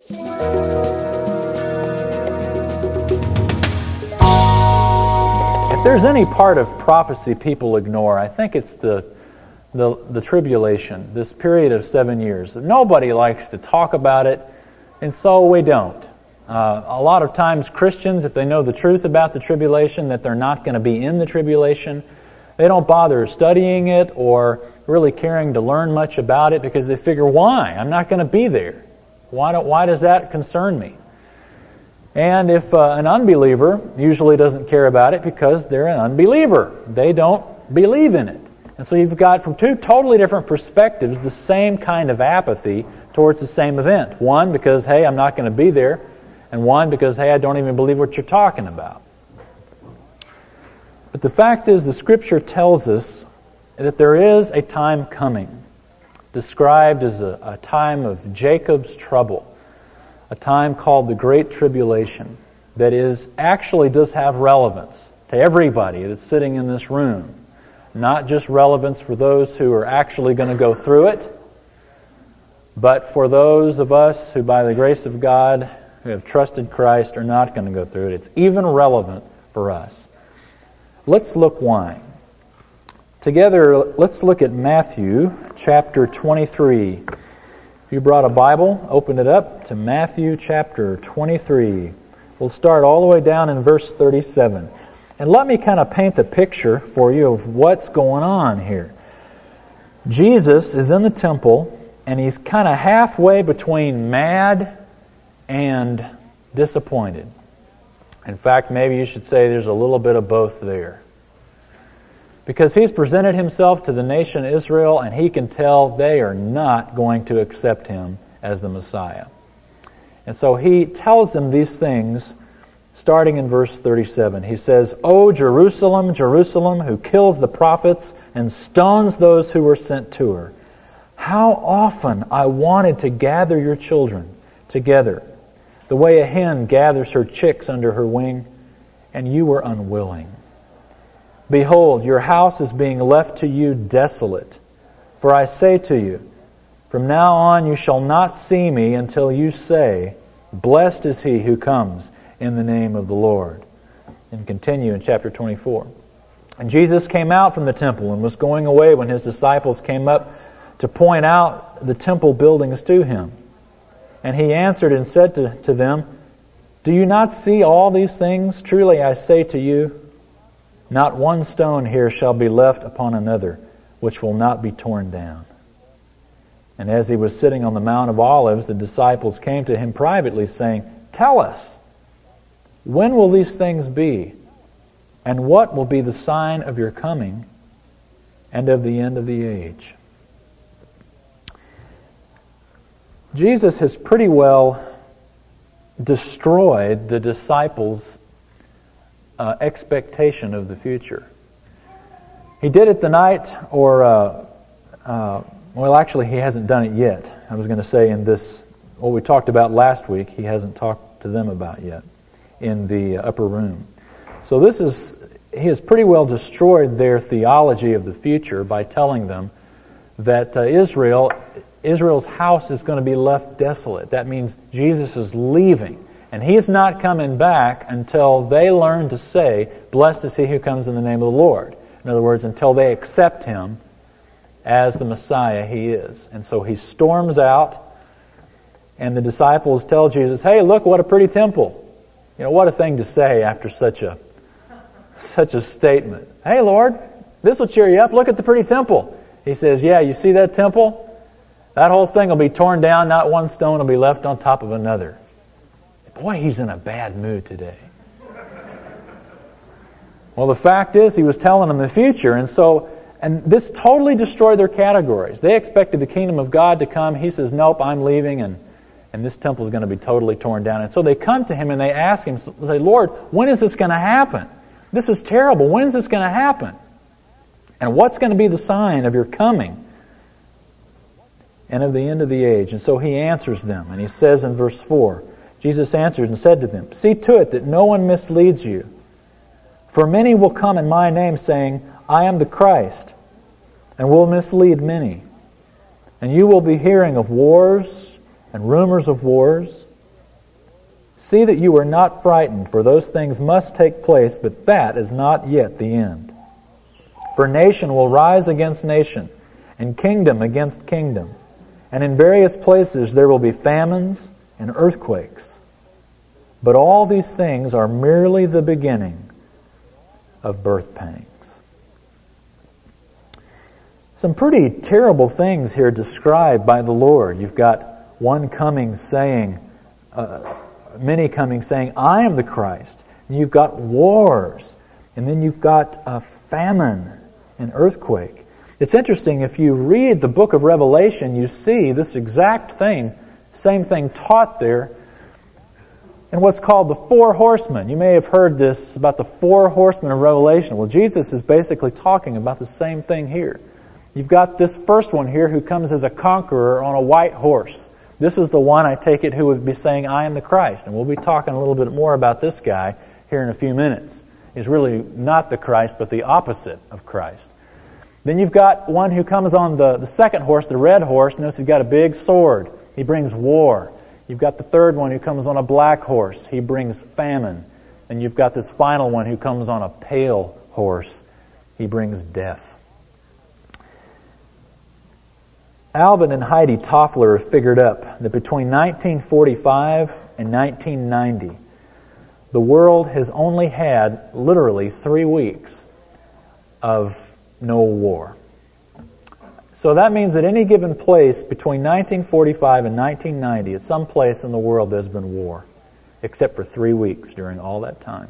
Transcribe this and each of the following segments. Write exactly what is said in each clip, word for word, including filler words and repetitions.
If there's any part of prophecy people ignore, I think it's the, the the tribulation, this period of seven years. Nobody likes to talk about it, and so we don't. Uh, a lot of times Christians, if they know the truth about the tribulation, that they're not going to be in the tribulation, they don't bother studying it or really caring to learn much about it because they figure, why? I'm not going to be there. Why, don't, why does that concern me? And if uh, an unbeliever usually doesn't care about it because they're an unbeliever. They don't believe in it. And so you've got, from two totally different perspectives, the same kind of apathy towards the same event. One, because, hey, I'm not going to be there. And one, because, hey, I don't even believe what you're talking about. But the fact is, the Scripture tells us that there is a time coming, described as a, a time of Jacob's trouble, a time called the Great Tribulation, that is actually does have relevance to everybody that's sitting in this room. Not just relevance for those who are actually going to go through it, but for those of us who, by the grace of God, who have trusted Christ, are not going to go through it. It's even relevant for us. Let's look why. Together, let's look at Matthew chapter twenty-three. If you brought a Bible, open it up to Matthew chapter twenty-three. We'll start all the way down in verse thirty-seven. And let me kind of paint a picture for you of what's going on here. Jesus is in the temple, and he's kind of halfway between mad and disappointed. In fact, maybe you should say there's a little bit of both there. Because he's presented himself to the nation Israel, and he can tell they are not going to accept him as the Messiah. And so he tells them these things, starting in verse thirty-seven. He says, "O Jerusalem, Jerusalem, who kills the prophets and stones those who were sent to her. How often I wanted to gather your children together, the way a hen gathers her chicks under her wing, and you were unwilling. Behold, your house is being left to you desolate. For I say to you, from now on you shall not see me until you say, blessed is he who comes in the name of the Lord." And continue in chapter twenty-four. "And Jesus came out from the temple and was going away when his disciples came up to point out the temple buildings to him. And he answered and said to, to them, do you not see all these things? Truly I say to you, not one stone here shall be left upon another, which will not be torn down." And as he was sitting on the Mount of Olives, the disciples came to him privately, saying, "Tell us, when will these things be? And what will be the sign of your coming and of the end of the age?" Jesus has pretty well destroyed the disciples' uh, expectation of the future. He did it the night, or, uh, uh, well, actually, he hasn't done it yet. I was going to say in this, what we talked about last week, he hasn't talked to them about yet in the upper room. So this is, he has pretty well destroyed their theology of the future by telling them that uh, Israel, Israel's house is going to be left desolate. That means Jesus is leaving. And he's not coming back until they learn to say, blessed is he who comes in the name of the Lord. In other words, until they accept him as the Messiah he is. And so he storms out, and the disciples tell Jesus, hey, look, what a pretty temple. You know, what a thing to say after such a such a statement. Hey, Lord, this will cheer you up. Look at the pretty temple. He says, yeah, you see that temple? That whole thing will be torn down. Not one stone will be left on top of another. Boy, he's in a bad mood today. Well, the fact is, he was telling them the future, and so, and this totally destroyed their categories. They expected the kingdom of God to come. He says, nope, I'm leaving, and, and this temple is going to be totally torn down. And so they come to him and they ask him, say, Lord, when is this going to happen? This is terrible. When is this going to happen? And what's going to be the sign of your coming and of the end of the age? And so he answers them, and he says in verse four, Jesus answered and said to them, see to it that no one misleads you. For many will come in my name, saying, I am the Christ, and will mislead many. And you will be hearing of wars and rumors of wars. See that you are not frightened, for those things must take place, but that is not yet the end. For nation will rise against nation, and kingdom against kingdom, and in various places there will be famines and earthquakes. But all these things are merely the beginning of birth pangs. Some pretty terrible things here described by the Lord. You've got one coming saying, uh, many coming saying, I am the Christ. And you've got wars. And then you've got a famine and earthquake. It's interesting, if you read the book of Revelation, you see this exact thing, same thing taught there in what's called the four horsemen. You may have heard this about the four horsemen of Revelation. Well, Jesus is basically talking about the same thing here. You've got this first one here who comes as a conqueror on a white horse. This is the one, I take it, who would be saying, I am the Christ. And we'll be talking a little bit more about this guy here in a few minutes. He's really not the Christ, but the opposite of Christ. Then you've got one who comes on the, the second horse, the red horse. Notice he's got a big sword. He brings war. You've got the third one who comes on a black horse. He brings famine. And you've got this final one who comes on a pale horse. He brings death. Alvin and Heidi Toffler have figured up that between nineteen forty-five and nineteen ninety, the world has only had literally three weeks of no war. So that means at any given place between nineteen forty-five and nineteen ninety, at some place in the world there's been war, except for three weeks during all that time.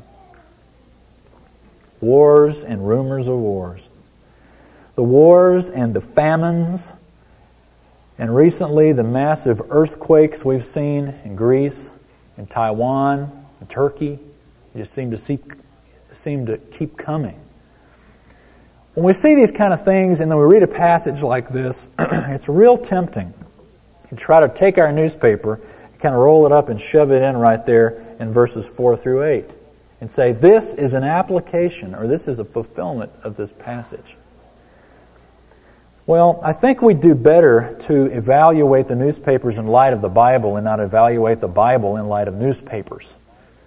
Wars and rumors of wars. The wars and the famines, and recently the massive earthquakes we've seen in Greece, in Taiwan, in Turkey, just seem to see, seem to keep coming. When we see these kind of things and then we read a passage like this, it's real tempting to try to take our newspaper, kind of roll it up and shove it in right there in verses four through eight and say, this is an application or this is a fulfillment of this passage. Well, I think we do better to evaluate the newspapers in light of the Bible and not evaluate the Bible in light of newspapers.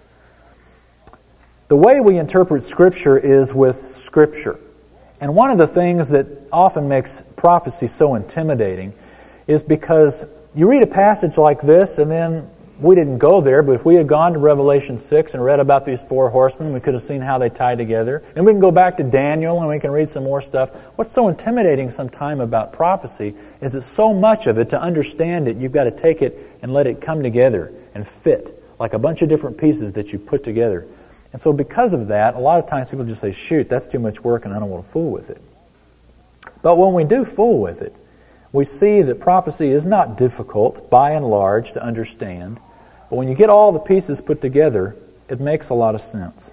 The way we interpret Scripture is with Scripture. And one of the things that often makes prophecy so intimidating is because you read a passage like this, and then we didn't go there, but if we had gone to Revelation six and read about these four horsemen, we could have seen how they tie together. And we can go back to Daniel and we can read some more stuff. What's so intimidating sometimes about prophecy is that so much of it, to understand it, you've got to take it and let it come together and fit, like a bunch of different pieces that you put together. And so because of that, a lot of times people just say, shoot, that's too much work and I don't want to fool with it. But when we do fool with it, we see that prophecy is not difficult, by and large, to understand. But when you get all the pieces put together, it makes a lot of sense.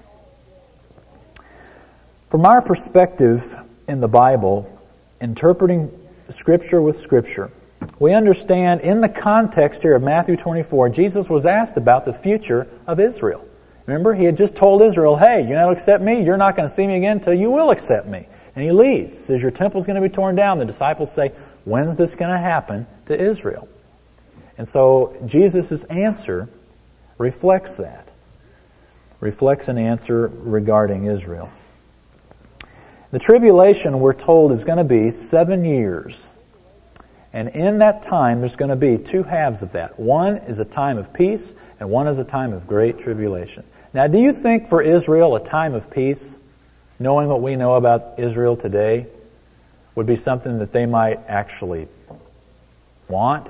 From our perspective in the Bible, interpreting Scripture with Scripture, we understand in the context here of Matthew twenty-four, Jesus was asked about the future of Israel. Remember, he had just told Israel, hey, you don't accept me, you're not going to see me again until you will accept me. And he leaves. He says, your temple's going to be torn down. The disciples say, when's this going to happen to Israel? And so Jesus' answer reflects that. Reflects an answer regarding Israel. The tribulation, we're told, is going to be seven years. And in that time, there's going to be two halves of that. One is a time of peace, and one is a time of great tribulation. Now, do you think for Israel a time of peace, knowing what we know about Israel today, would be something that they might actually want?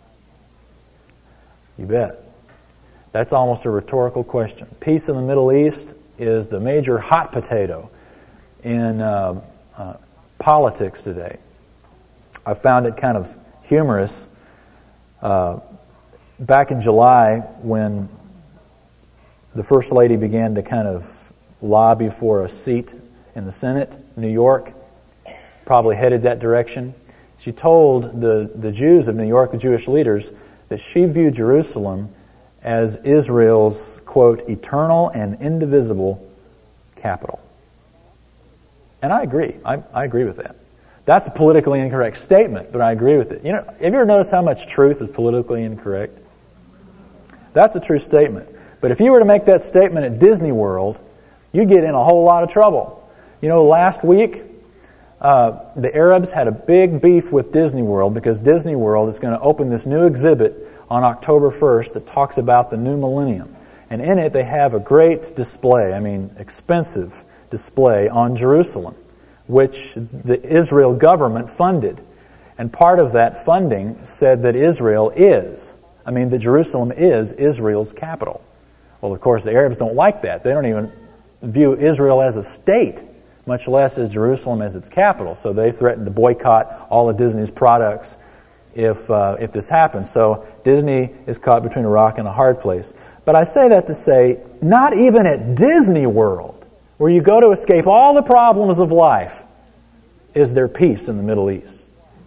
You bet. That's almost a rhetorical question. Peace in the Middle East is the major hot potato in uh, uh, politics today. I found it kind of humorous. Uh, back in July, when the First Lady began to kind of lobby for a seat in the Senate, New York, probably headed that direction, she told the, the Jews of New York, the Jewish leaders, that she viewed Jerusalem as Israel's, quote, eternal and indivisible capital. And I agree. I, I agree with that. That's a politically incorrect statement, but I agree with it. You know, have you ever noticed how much truth is politically incorrect? That's a true statement. But if you were to make that statement at Disney World, you'd get in a whole lot of trouble. You know, last week, uh, the Arabs had a big beef with Disney World because Disney World is going to open this new exhibit on October first that talks about the new millennium. And in it, they have a great display, I mean, expensive display on Jerusalem, which the Israel government funded. And part of that funding said that Israel is, I mean, that Jerusalem is Israel's capital. Well, of course, the Arabs don't like that. They don't even view Israel as a state, much less as Jerusalem as its capital. So they threatened to boycott all of Disney's products if uh, if this happens. So Disney is caught between a rock and a hard place. But I say that to say, not even at Disney World, where you go to escape all the problems of life, is there peace in the Middle East.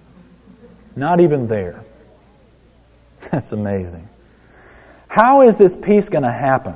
Not even there. That's amazing. How is this peace going to happen?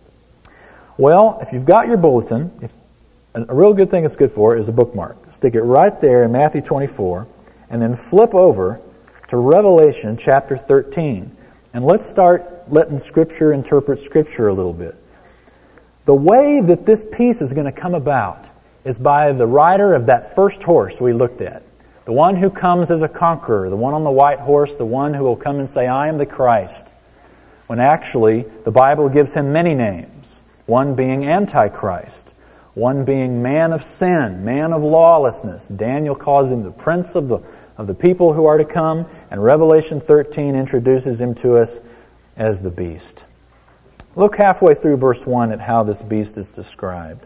Well, if you've got your bulletin, if, a real good thing it's good for is a bookmark. Stick it right there in Matthew twenty-four, and then flip over to Revelation chapter thirteen. And let's start letting Scripture interpret Scripture a little bit. The way that this peace is going to come about is by the rider of that first horse we looked at. The one who comes as a conqueror, the one on the white horse, the one who will come and say, I am the Christ. When actually, the Bible gives him many names. One being Antichrist. One being man of sin, man of lawlessness. Daniel calls him the prince of the, of the people who are to come. And Revelation thirteen introduces him to us as the beast. Look halfway through verse one at how this beast is described.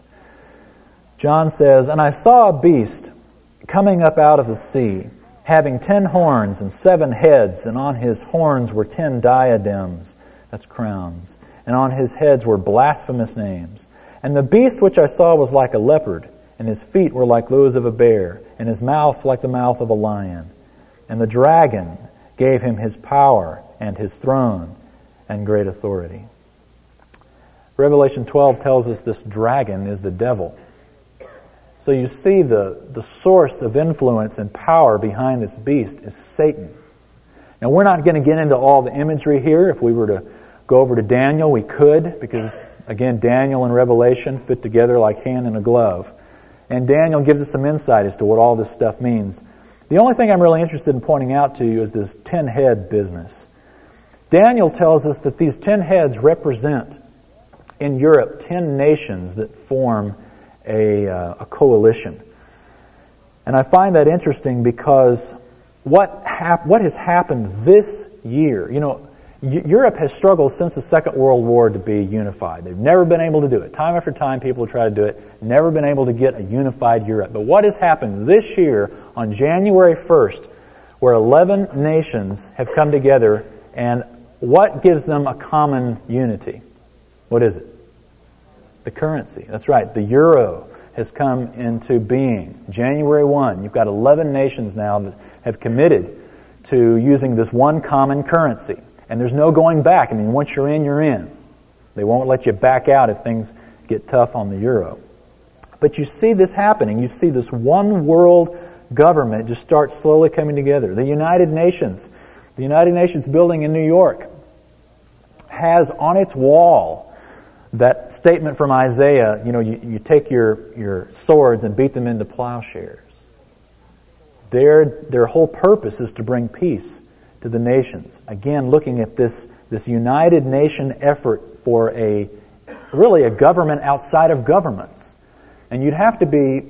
John says, And I saw a beast coming up out of the sea, having ten horns and seven heads, and on his horns were ten diadems, that's crowns, and on his heads were blasphemous names. And the beast which I saw was like a leopard, and his feet were like those of a bear, and his mouth like the mouth of a lion. And the dragon gave him his power and his throne and great authority. Revelation twelve tells us this dragon is the devil. So you see the, the source of influence and power behind this beast is Satan. Now we're not going to get into all the imagery here. If we were to go over to Daniel, we could, because again, Daniel and Revelation fit together like hand in a glove. And Daniel gives us some insight as to what all this stuff means. The only thing I'm really interested in pointing out to you is this ten-head business. Daniel tells us that these ten heads represent, in Europe, ten nations that form A, uh, a coalition. And I find that interesting because what hap- what has happened this year, you know, y- Europe has struggled since the Second World War to be unified. They've never been able to do it. Time after time people have tried to do it, never been able to get a unified Europe. But what has happened this year on January first, where eleven nations have come together, and what gives them a common unity? What is it? The currency. That's right. The euro has come into being. January first. You've got eleven nations now that have committed to using this one common currency. And there's no going back. I mean, once you're in, you're in. They won't let you back out if things get tough on the euro. But you see this happening. You see this one world government just start slowly coming together. The United Nations, the United Nations building in New York, has on its wall that statement from Isaiah, you know, you, you take your, your swords and beat them into plowshares. Their, their whole purpose is to bring peace to the nations. Again, looking at this, this United Nation effort for a really a government outside of governments. And you'd have to be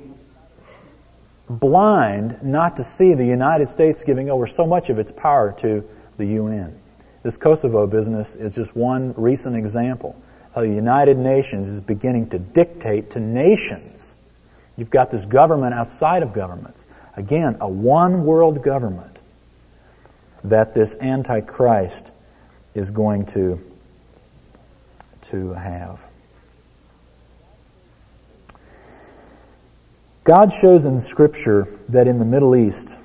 blind not to see the United States giving over so much of its power to the U N. This Kosovo business is just one recent example. How the United Nations is beginning to dictate to nations. You've got this government outside of governments. Again, a one world government that this Antichrist is going to, to have. God shows in Scripture that in the Middle East,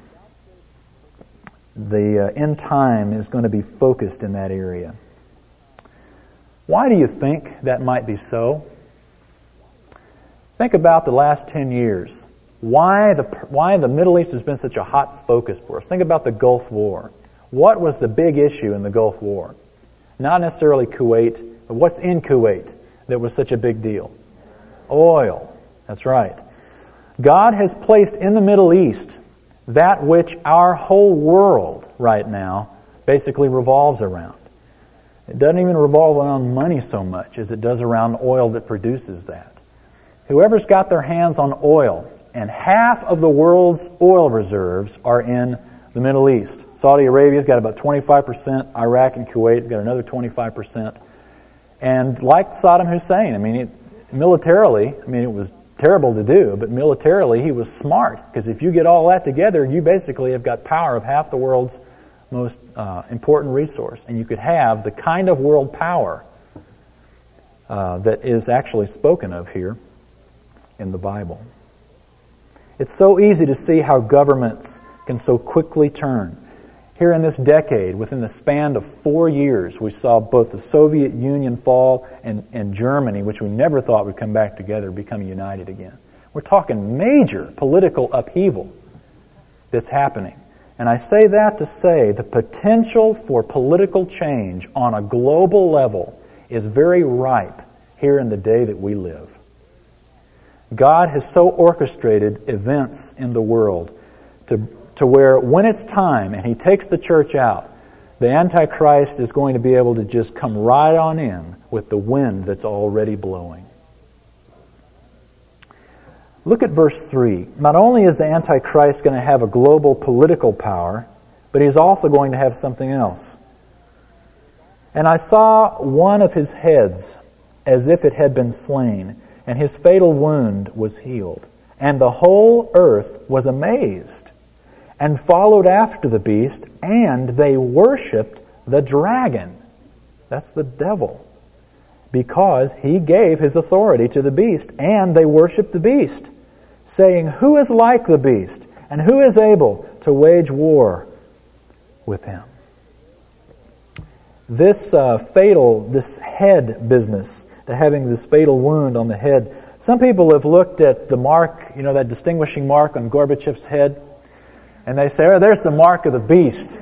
the uh, end time is going to be focused in that area. Why do you think that might be so? Think about the last ten years. Why the, why the Middle East has been such a hot focus for us. Think about the Gulf War. What was the big issue in the Gulf War? Not necessarily Kuwait What's in Kuwait that was such a big deal? Oil. That's right. God has placed in the Middle East that which our whole world right now basically revolves around. It doesn't even revolve around money so much as it does around oil that produces that. Whoever's got their hands on oil, and half of the world's oil reserves are in the Middle East. Saudi Arabia's got about twenty-five percent. Iraq and Kuwait have got another twenty-five percent. And like Saddam Hussein, I mean, it, militarily, I mean, it was terrible to do, but militarily he was smart, because if you get all that together, you basically have got power of half the world's most uh, important resource, and you could have the kind of world power uh, that is actually spoken of here in the Bible. It's so easy to see how governments can so quickly turn. Here in this decade, within the span of four years, we saw both the Soviet Union fall and, and Germany, which we never thought would come back together, become united again. We're talking major political upheaval that's happening. And I say that to say the potential for political change on a global level is very ripe here in the day that we live. God has so orchestrated events in the world to, to where when it's time and He takes the church out, the Antichrist is going to be able to just come right on in with the wind that's already blowing. Look at verse three. Not only is the Antichrist going to have a global political power, but he's also going to have something else. And I saw one of his heads as if it had been slain, and his fatal wound was healed. And the whole earth was amazed, and followed after the beast, and they worshipped the dragon. That's the devil. Because he gave his authority to the beast, and they worshipped the beast, saying, "Who is like the beast, and who is able to wage war with him?" This uh, fatal, this head business, the having this fatal wound on the head, some people have looked at the mark, you know, that distinguishing mark on Gorbachev's head, and they say, "Oh, there's the mark of the beast."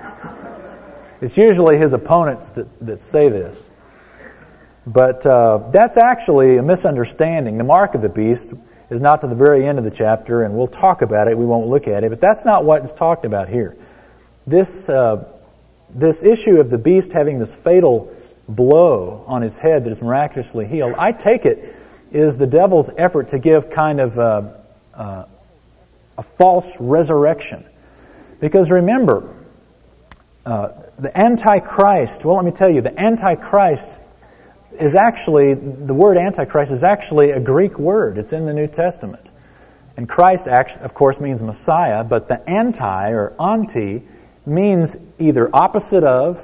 It's usually his opponents that, that say this. But uh, that's actually a misunderstanding. The mark of the beast is not to the very end of the chapter, and we'll talk about it. We won't look at it, but that's not what is talked about here. This uh, this issue of the beast having this fatal blow on his head that is miraculously healed, I take it is the devil's effort to give kind of a, uh, a false resurrection. Because remember, uh, the Antichrist, well, let me tell you, the Antichrist is actually, the word Antichrist is actually a Greek word. It's in the New Testament. And Christ, actually, of course, means Messiah, but the anti or anti means either opposite of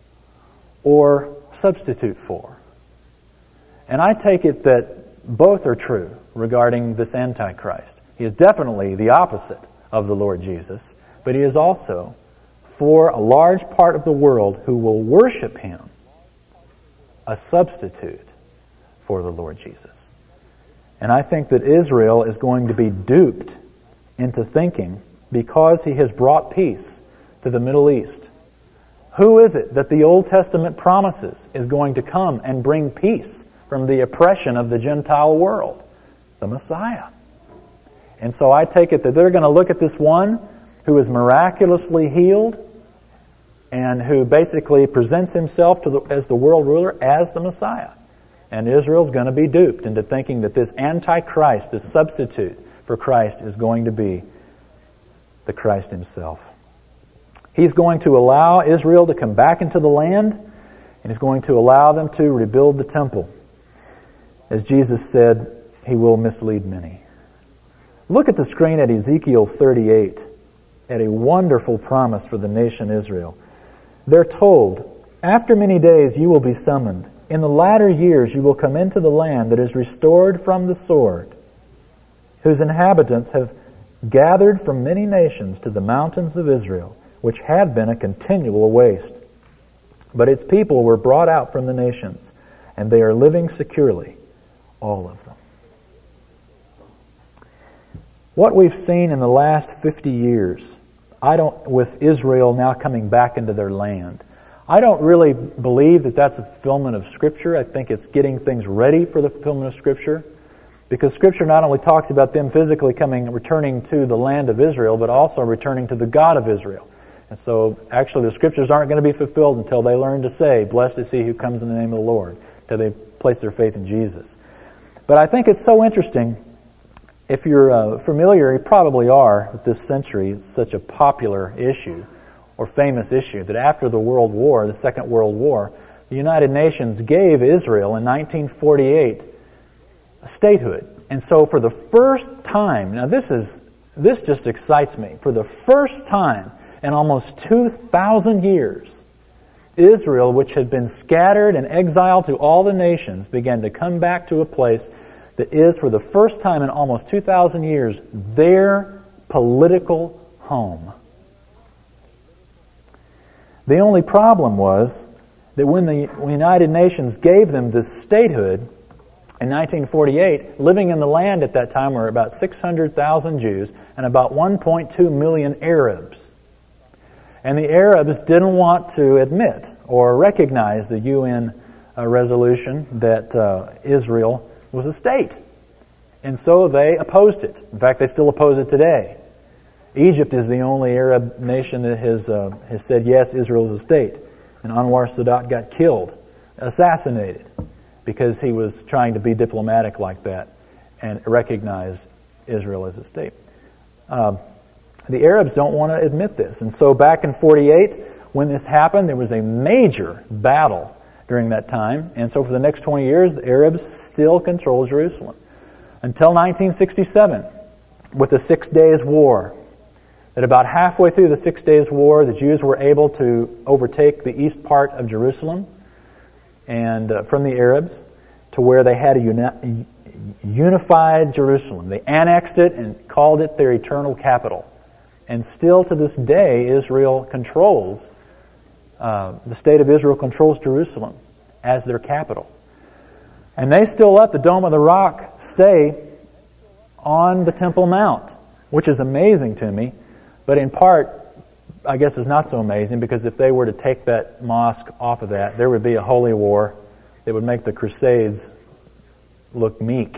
or substitute for. And I take it that both are true regarding this Antichrist. He is definitely the opposite of the Lord Jesus, but he is also, for a large part of the world who will worship him, a substitute for the Lord Jesus. And I think that Israel is going to be duped into thinking, because he has brought peace to the Middle East, who is it that the Old Testament promises is going to come and bring peace from the oppression of the Gentile world? The Messiah. And so I take it that they're going to look at this one who is miraculously healed and who basically presents himself to the, as the world ruler as the Messiah. And Israel's going to be duped into thinking that this Antichrist, this substitute for Christ, is going to be the Christ himself. He's going to allow Israel to come back into the land, and he's going to allow them to rebuild the temple. As Jesus said, he will mislead many. Look at the screen at Ezekiel thirty-eight, at a wonderful promise for the nation Israel. They're told, "After many days you will be summoned. In the latter years you will come into the land that is restored from the sword, whose inhabitants have gathered from many nations to the mountains of Israel, which had been a continual waste. But its people were brought out from the nations, and they are living securely, all of them." What we've seen in the last fifty years, I don't, with Israel now coming back into their land, I don't really believe that that's a fulfillment of Scripture. I think it's getting things ready for the fulfillment of Scripture. Because Scripture not only talks about them physically coming, returning to the land of Israel, but also returning to the God of Israel. And so, actually, the Scriptures aren't going to be fulfilled until they learn to say, "Blessed is he who comes in the name of the Lord," until they place their faith in Jesus. But I think it's so interesting. If you're uh, familiar, you probably are, with this century, it's such a popular issue, or famous issue, that after the World War, the Second World War, the United Nations gave Israel in nineteen forty-eight a statehood. And so for the first time, now this is this just excites me, for the first time in almost two thousand years, Israel, which had been scattered and exiled to all the nations, began to come back to a place that is, for the first time in almost two thousand years, their political home. The only problem was that when the United Nations gave them this statehood in nineteen forty-eight, living in the land at that time were about six hundred thousand Jews and about one point two million Arabs. And the Arabs didn't want to admit or recognize the U N uh, resolution that uh, Israel was a state. And so they opposed it. In fact, they still oppose it today. Egypt is the only Arab nation that has, uh, has said, yes, Israel is a state. And Anwar Sadat got killed, assassinated, because he was trying to be diplomatic like that and recognize Israel as a state. Uh, the Arabs don't want to admit this. And so back in forty-eight, when this happened, there was a major battle during that time. And so for the next twenty years, the Arabs still controlled Jerusalem. Until nineteen sixty-seven, with the Six Days War. That about halfway through the Six Days War, the Jews were able to overtake the east part of Jerusalem and uh, from the Arabs to where they had a uni- unified Jerusalem. They annexed it and called it their eternal capital. And still to this day, Israel controls, uh, the state of Israel controls Jerusalem as their capital. And they still let the Dome of the Rock stay on the Temple Mount, which is amazing to me. But in part, I guess it's not so amazing, because if they were to take that mosque off of that, there would be a holy war that would make the Crusades look meek.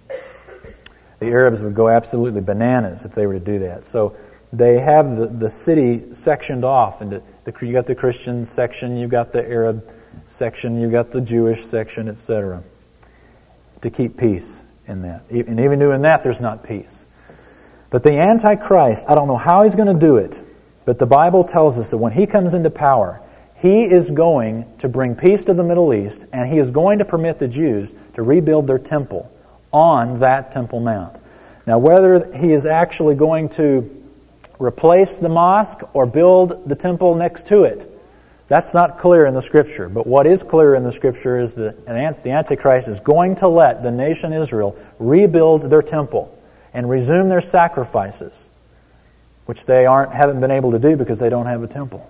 The Arabs would go absolutely bananas if they were to do that. So they have the, the city sectioned off. And the, the, you got the Christian section, you got the Arab section, you got the Jewish section, et cetera, to keep peace in that. And even doing that, there's not peace. But the Antichrist, I don't know how he's going to do it, but the Bible tells us that when he comes into power, he is going to bring peace to the Middle East, and he is going to permit the Jews to rebuild their temple on that Temple Mount. Now, whether he is actually going to replace the mosque or build the temple next to it, that's not clear in the Scripture. But what is clear in the Scripture is that the Antichrist is going to let the nation Israel rebuild their temple and resume their sacrifices, which they aren't haven't been able to do because they don't have a temple.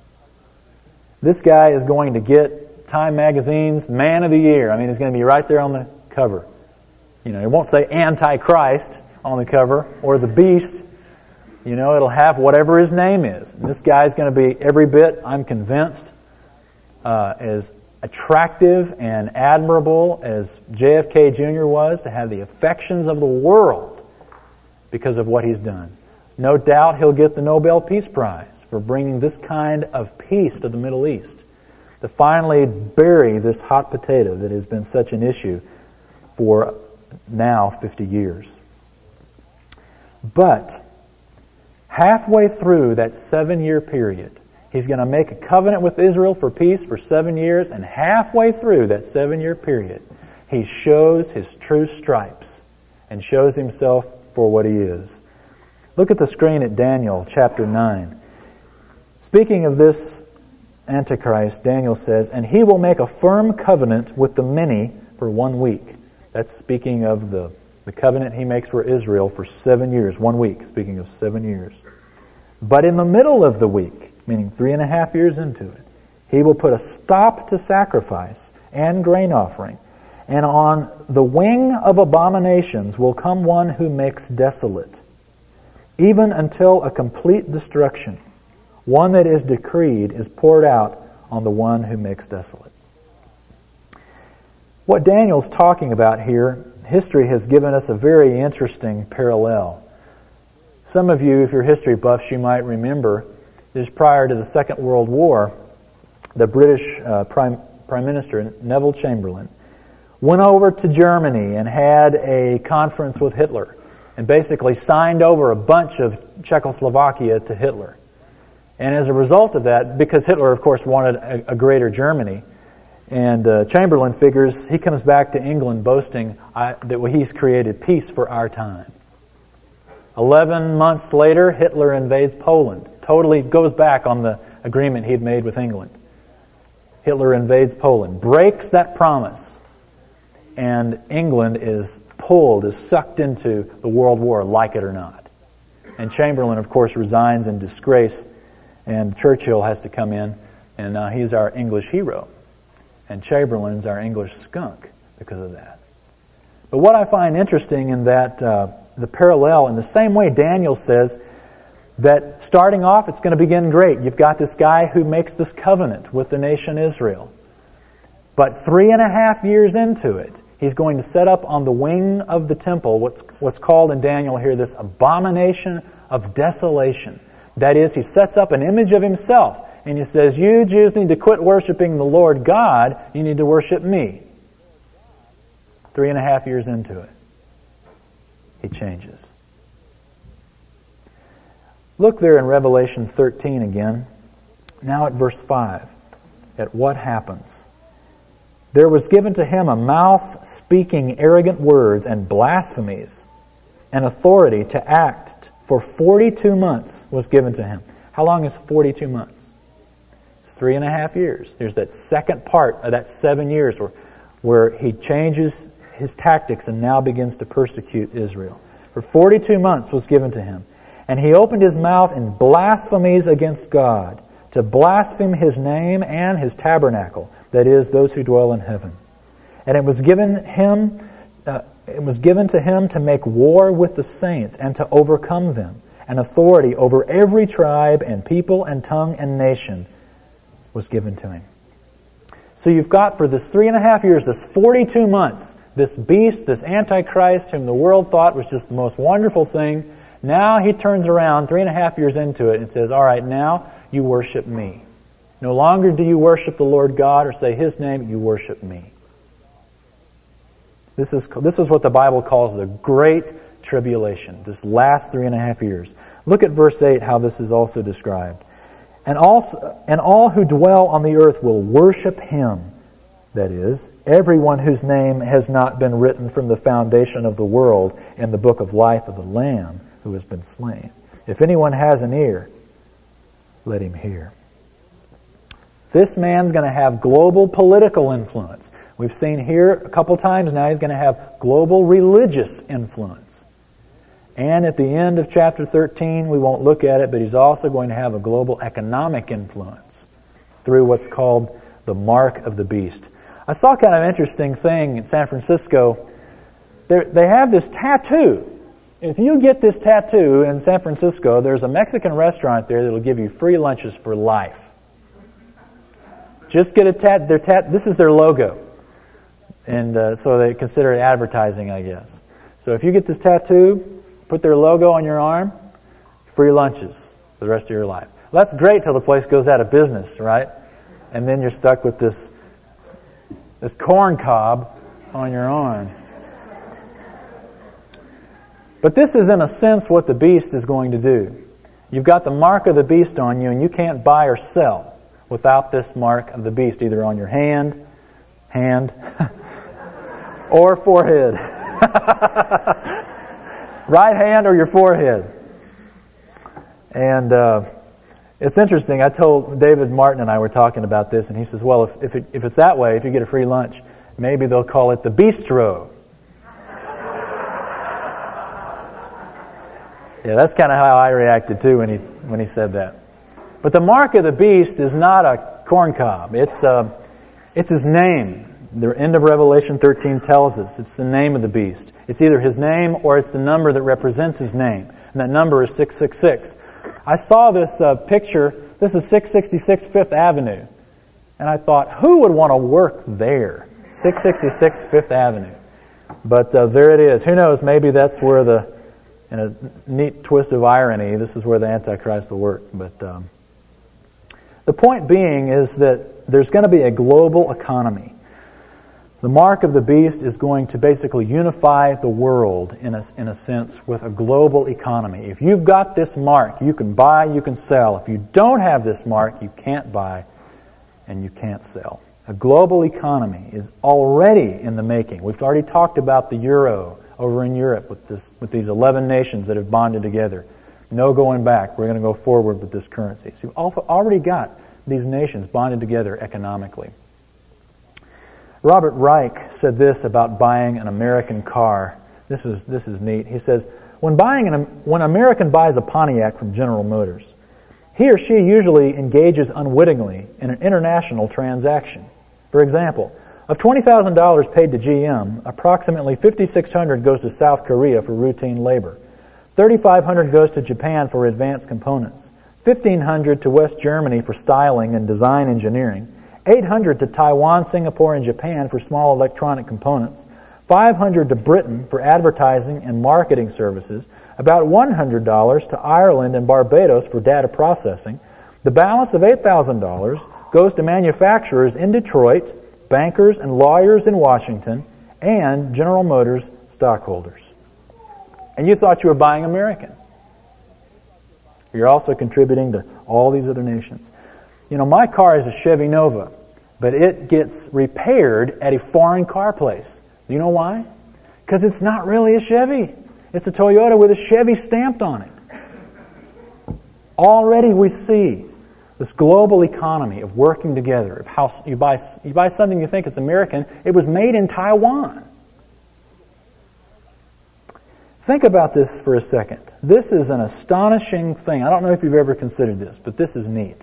This guy is going to get Time Magazine's Man of the Year. I mean, he's going to be right there on the cover. You know, it won't say Antichrist on the cover or the Beast. You know, it'll have whatever his name is. And this guy's going to be every bit, I'm convinced, uh, as attractive and admirable as J F K Junior was, to have the affections of the world because of what he's done. No doubt he'll get the Nobel Peace Prize for bringing this kind of peace to the Middle East, to finally bury this hot potato that has been such an issue for now fifty years. But halfway through that seven-year period, he's going to make a covenant with Israel for peace for seven years, and halfway through that seven-year period, he shows his true stripes and shows himself for what he is. Look at the screen at Daniel chapter nine. Speaking of this Antichrist, Daniel says, "And he will make a firm covenant with the many for one week." That's speaking of the, the covenant he makes for Israel for seven years, one week, speaking of seven years. "But in the middle of the week," meaning three and a half years into it, "he will put a stop to sacrifice and grain offering. And on the wing of abominations will come one who makes desolate, even until a complete destruction. One that is decreed is poured out on the one who makes desolate. What Daniel's talking about here, history has given us a very interesting parallel. Some of you, if you're history buffs, you might remember just prior to the Second World War, the British uh, Prime, Prime Minister, Neville Chamberlain, went over to Germany and had a conference with Hitler and basically signed over a bunch of Czechoslovakia to Hitler. And as a result of that, because Hitler, of course, wanted a, a greater Germany, and uh, Chamberlain figures he comes back to England boasting I, that he's created peace for our time. Eleven months later, Hitler invades Poland. Totally goes back on the agreement he'd made with England. Hitler invades Poland, breaks that promise, and England is pulled, is sucked into the World War, like it or not. And Chamberlain, of course, resigns in disgrace, and Churchill has to come in, and now he's our English hero. And Chamberlain's our English skunk because of that. But what I find interesting in that, uh, the parallel, in the same way Daniel says that starting off it's going to begin great. You've got this guy who makes this covenant with the nation Israel. But three and a half years into it, he's going to set up on the wing of the temple what's, what's called in Daniel here this abomination of desolation. That is, he sets up an image of himself. And he says, you Jews need to quit worshiping the Lord God. You need to worship me. Three and a half years into it, he changes. Look there in Revelation thirteen again. Now at verse five, at what happens. There was given to him a mouth speaking arrogant words and blasphemies, and authority to act for forty-two months was given to him. How long is forty-two months? It's three and a half years. There's that second part of that seven years where, where he changes his tactics and now begins to persecute Israel. For forty-two months was given to him. And he opened his mouth in blasphemies against God, to blaspheme his name and his tabernacle, that is, those who dwell in heaven. And it was given him, uh, it was given to him to make war with the saints and to overcome them, and authority over every tribe and people and tongue and nation was given to him. So you've got for this three and a half years, this forty-two months, this beast, this Antichrist, whom the world thought was just the most wonderful thing. Now he turns around three and a half years into it and says, all right, now you worship me. No longer do you worship the Lord God or say His name, you worship me. This is, this is what the Bible calls the Great Tribulation, this last three and a half years. Look at verse eight, how this is also described. And also, and all who dwell on the earth will worship Him. That is, everyone whose name has not been written from the foundation of the world in the book of life of the Lamb who has been slain. If anyone has an ear, let him hear. This man's going to have global political influence. We've seen here a couple times now he's going to have global religious influence. And at the end of chapter thirteen, we won't look at it, but he's also going to have a global economic influence through what's called the mark of the beast. I saw kind of an interesting thing in San Francisco. They're, they have this tattoo. If you get this tattoo in San Francisco, there's a Mexican restaurant there that will give you free lunches for life. Just get a tat. Their tat. This is their logo, and uh, so they consider it advertising, I guess. So if you get this tattoo, put their logo on your arm, free lunches for the rest of your life. Well, that's great till the place goes out of business, right? And then you're stuck with this this corn cob on your arm. But this is, in a sense, what the beast is going to do. You've got the mark of the beast on you, and you can't buy or sell without this mark of the beast, either on your hand, hand, or forehead. Right hand or your forehead. And uh, it's interesting. I told David Martin and I were talking about this, and he says, well, if if, it, if it's that way, if you get a free lunch, maybe they'll call it the bistro. Yeah, that's kind of how I reacted too when he when he said that. But the mark of the beast is not a corn cob. It's uh, it's his name. The end of Revelation thirteen tells us it's the name of the beast. It's either his name or it's the number that represents his name, and that number is six six six. I saw this uh, picture. This is six sixty-six Fifth Avenue And I thought, who would want to work there? six sixty-six Fifth Avenue. But uh, there it is. Who knows, maybe that's where the, in a neat twist of irony, this is where the Antichrist will work. But um, the point being is that there's going to be a global economy. The mark of the beast is going to basically unify the world, in a, in a sense, with a global economy. If you've got this mark, you can buy, you can sell. If you don't have this mark, you can't buy and you can't sell. A global economy is already in the making. We've already talked about the euro over in Europe with this, with these eleven nations that have bonded together. No going back. We're going to go forward with this currency. So you've already got these nations bonded together economically. Robert Reich said this about buying an American car. This is this is neat. He says, when buying an when an American buys a Pontiac from General Motors, he or she usually engages unwittingly in an international transaction. For example, of twenty thousand dollars paid to G M, approximately five thousand six hundred dollars goes to South Korea for routine labor. three thousand five hundred dollars goes to Japan for advanced components. fifteen hundred dollars to West Germany for styling and design engineering. eight hundred dollars to Taiwan, Singapore, and Japan for small electronic components. five hundred dollars to Britain for advertising and marketing services. About one hundred dollars to Ireland and Barbados for data processing. The balance of eight thousand dollars goes to manufacturers in Detroit, bankers and lawyers in Washington, and General Motors stockholders. And you thought you were buying American. You're also contributing to all these other nations. You know, my car is a Chevy Nova, but it gets repaired at a foreign car place. Do you know why? Because it's not really a Chevy. It's a Toyota with a Chevy stamped on it. Already we see this global economy of working together. Of how you buy, you buy something you think it's American, it was made in Taiwan. Think about this for a second. This is an astonishing thing. I don't know if you've ever considered this, but this is neat.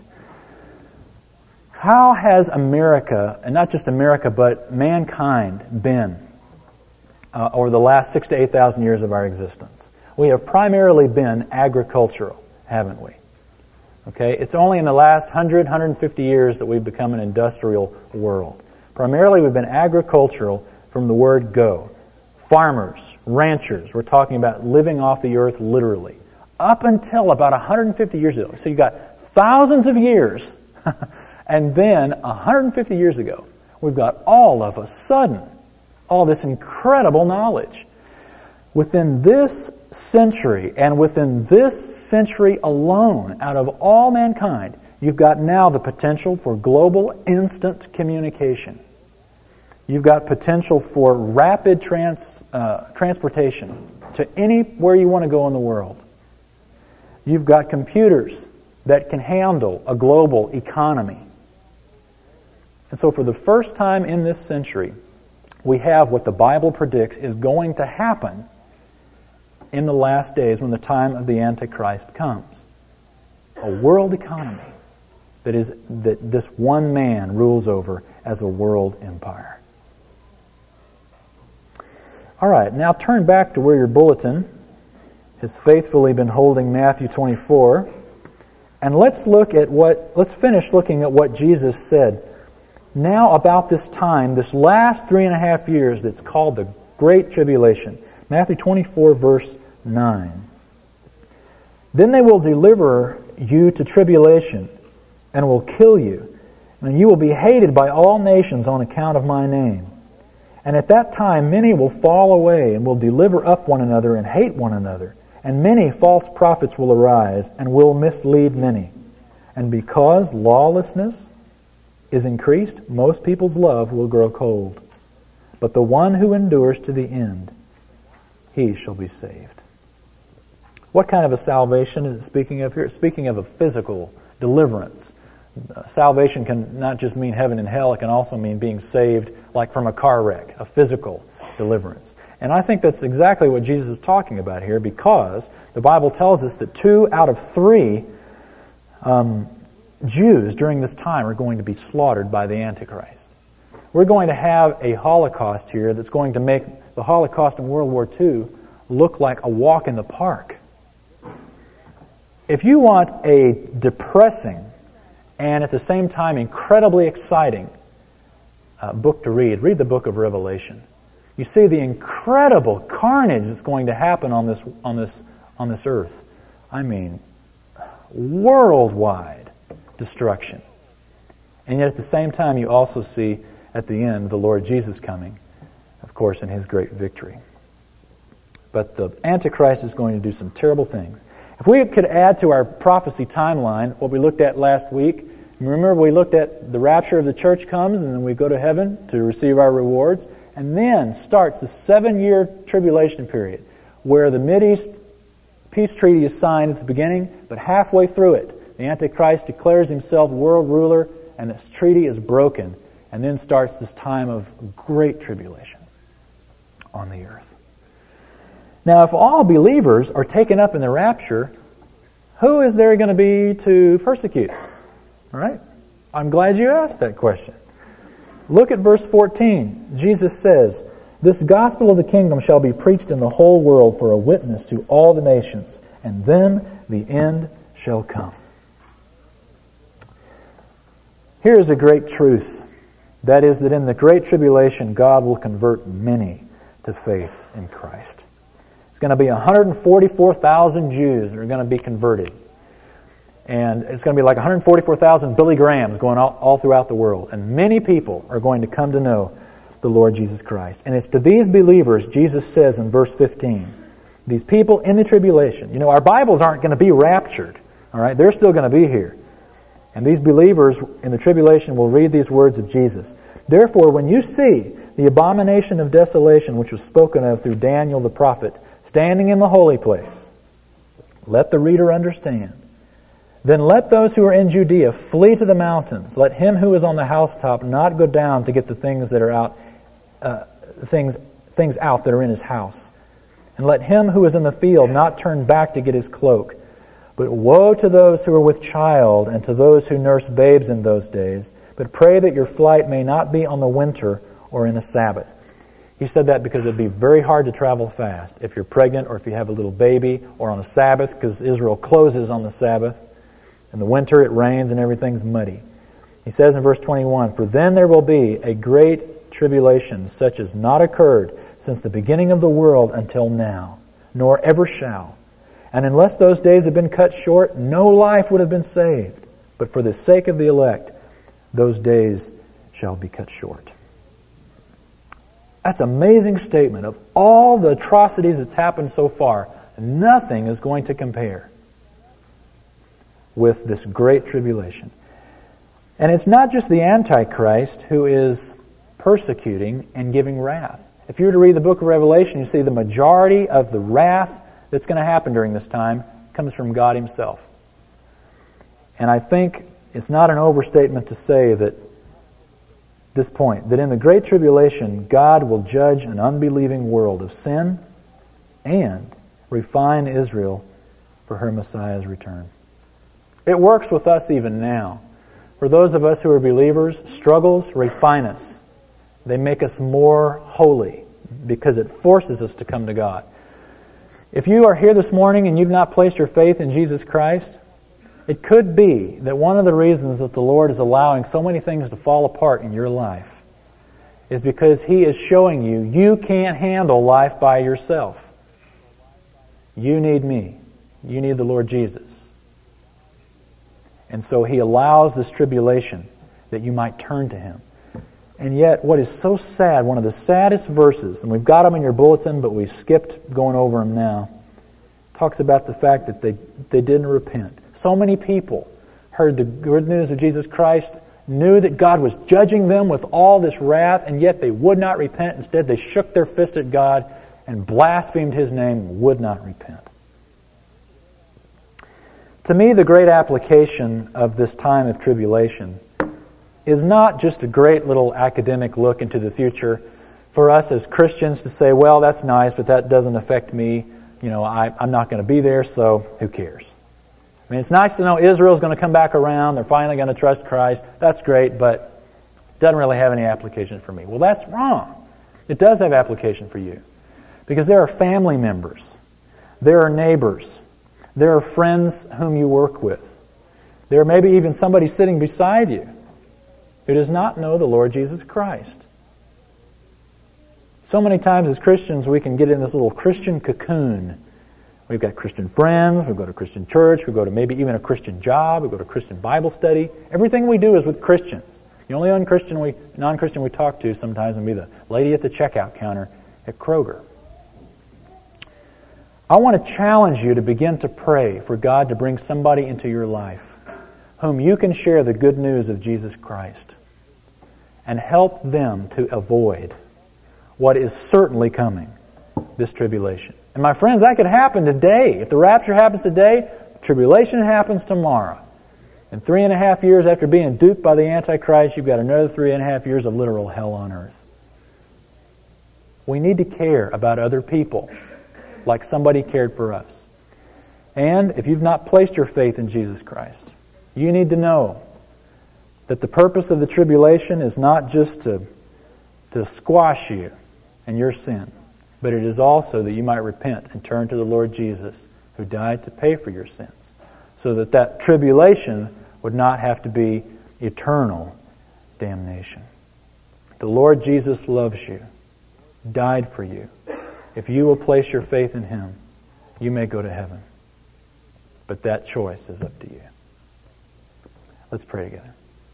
How has America, and not just America, but mankind been uh, over the last six to eight thousand years of our existence? We have primarily been agricultural, haven't we? Okay, it's only in the last one hundred, one hundred fifty years that we've become an industrial world. Primarily, we've been agricultural from the word go. Farmers, ranchers, we're talking about living off the earth literally. Up until about one hundred fifty years ago. So you've got thousands of years, and then one hundred fifty years ago, we've got all of a sudden, all this incredible knowledge. Within this century, and within this century alone, out of all mankind, you've got now the potential for global instant communication. You've got potential for rapid trans, uh, transportation to anywhere you want to go in the world. You've got computers that can handle a global economy. And so for the first time in this century, we have what the Bible predicts is going to happen in the last days when the time of the Antichrist comes. A world economy that is that this one man rules over as a world empire. All right, now turn back to where your bulletin has faithfully been holding Matthew twenty-four, and let's look at what let's finish looking at what Jesus said now about this time, this last three and a half years that's called the Great Tribulation. Matthew twenty-four, verse nine. Then they will deliver you to tribulation and will kill you, and you will be hated by all nations on account of my name. And at that time many will fall away and will deliver up one another and hate one another. And many false prophets will arise and will mislead many. And because lawlessness is increased, most people's love will grow cold. But the one who endures to the end, he shall be saved. What kind of a salvation is it speaking of here? It's speaking of a physical deliverance. Uh, salvation can not just mean heaven and hell, it can also mean being saved like from a car wreck, a physical deliverance. And I think that's exactly what Jesus is talking about here, because the Bible tells us that two out of three um, Jews during this time are going to be slaughtered by the Antichrist. We're going to have a Holocaust here that's going to make the Holocaust in World War Two look like a walk in the park. If you want a depressing and at the same time incredibly exciting uh, book to read. Read the book of Revelation. You see the incredible carnage that's going to happen on this on this on this earth. I mean, worldwide destruction. And yet at the same time you also see at the end the Lord Jesus coming, of course, in His great victory. But the Antichrist is going to do some terrible things. If we could add to our prophecy timeline what we looked at last week, remember we looked at the rapture of the church comes and then we go to heaven to receive our rewards, and then starts the seven-year tribulation period where the Mideast peace treaty is signed at the beginning, but halfway through it, the Antichrist declares himself world ruler and this treaty is broken, and then starts this time of great tribulation on the earth. Now, if all believers are taken up in the rapture, who is there going to be to persecute? All right? I'm glad you asked that question. Look at verse fourteen. Jesus says, "This gospel of the kingdom shall be preached in the whole world for a witness to all the nations, and then the end shall come." Here is a great truth. That is that in the great tribulation, God will convert many to faith in Christ. It's going to be one hundred forty-four thousand Jews that are going to be converted. And it's going to be like one hundred forty-four thousand Billy Grahams going all, all throughout the world. And many people are going to come to know the Lord Jesus Christ. And it's to these believers, Jesus says in verse fifteen, these people in the tribulation. You know, our Bibles aren't going to be raptured. All right? They're still going to be here. And these believers in the tribulation will read these words of Jesus. "Therefore, when you see the abomination of desolation, which was spoken of through Daniel the prophet, standing in the holy place," let the reader understand, "then let those who are in Judea flee to the mountains. Let him who is on the housetop not go down to get the things that are out, uh, things things out that are in his house. And let him who is in the field not turn back to get his cloak. But woe to those who are with child and to those who nurse babes in those days. But pray that your flight may not be on the winter or in a Sabbath." He said that because it would be very hard to travel fast if you're pregnant or if you have a little baby, or on a Sabbath, because Israel closes on the Sabbath. In the winter it rains and everything's muddy. He says in verse twenty-one, "For then there will be a great tribulation, such as not occurred since the beginning of the world until now, nor ever shall. And unless those days had been cut short, no life would have been saved. But for the sake of the elect, those days shall be cut short." That's an amazing statement. Of all the atrocities that's happened so far, nothing is going to compare with this great tribulation. And it's not just the Antichrist who is persecuting and giving wrath. If you were to read the book of Revelation, you see the majority of the wrath that's going to happen during this time comes from God Himself. And I think it's not an overstatement to say that this point, that in the Great Tribulation, God will judge an unbelieving world of sin and refine Israel for her Messiah's return. It works with us even now. For those of us who are believers, struggles refine us. They make us more holy because it forces us to come to God. If you are here this morning and you've not placed your faith in Jesus Christ, it could be that one of the reasons that the Lord is allowing so many things to fall apart in your life is because He is showing you you can't handle life by yourself. You need me. You need the Lord Jesus. And so He allows this tribulation that you might turn to Him. And yet, what is so sad, one of the saddest verses, and we've got them in your bulletin, but we skipped going over them now, talks about the fact that they, they didn't repent. So many people heard the good news of Jesus Christ, knew that God was judging them with all this wrath, and yet they would not repent. Instead, they shook their fist at God and blasphemed His name and would not repent. To me, the great application of this time of tribulation is not just a great little academic look into the future for us as Christians to say, well, that's nice, but that doesn't affect me. You know, I, I'm not going to be there, so who cares? I mean, it's nice to know Israel's going to come back around. They're finally going to trust Christ. That's great, but it doesn't really have any application for me. Well, that's wrong. It does have application for you. Because there are family members. There are neighbors. There are friends whom you work with. There may be even somebody sitting beside you who does not know the Lord Jesus Christ. So many times as Christians we can get in this little Christian cocoon. We've got Christian friends, we go to Christian church, we go to maybe even a Christian job, we go to Christian Bible study. Everything we do is with Christians. The only non-Christian we, non-Christian we talk to sometimes will be the lady at the checkout counter at Kroger. I want to challenge you to begin to pray for God to bring somebody into your life whom you can share the good news of Jesus Christ and help them to avoid what is certainly coming, this tribulation. And my friends, that could happen today. If the rapture happens today, tribulation happens tomorrow. And three and a half years after being duped by the Antichrist, you've got another three and a half years of literal hell on earth. We need to care about other people like somebody cared for us. And if you've not placed your faith in Jesus Christ, you need to know that the purpose of the tribulation is not just to, to squash you and your sin, but it is also that you might repent and turn to the Lord Jesus, who died to pay for your sins, so that that tribulation would not have to be eternal damnation. The Lord Jesus loves you, died for you. If you will place your faith in Him, you may go to heaven. But that choice is up to you. Let's pray together.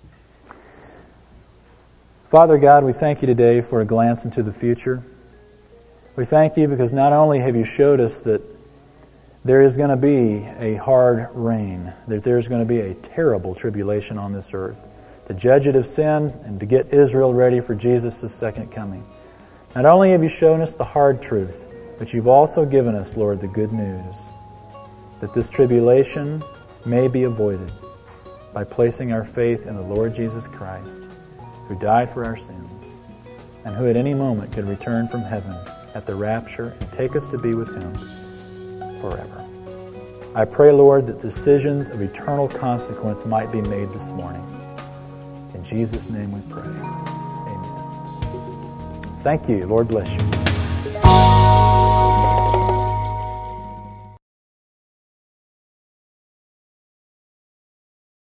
Father God, we thank you today for a glance into the future. We thank you because not only have you showed us that there is going to be a hard reign, that there is going to be a terrible tribulation on this earth, to judge it of sin and to get Israel ready for Jesus' second coming. Not only have you shown us the hard truth, but you've also given us, Lord, the good news that this tribulation may be avoided by placing our faith in the Lord Jesus Christ, who died for our sins and who at any moment could return from heaven at the rapture and take us to be with Him forever. I pray, Lord, that decisions of eternal consequence might be made this morning. In Jesus' name we pray. Amen. Thank you. Lord bless you.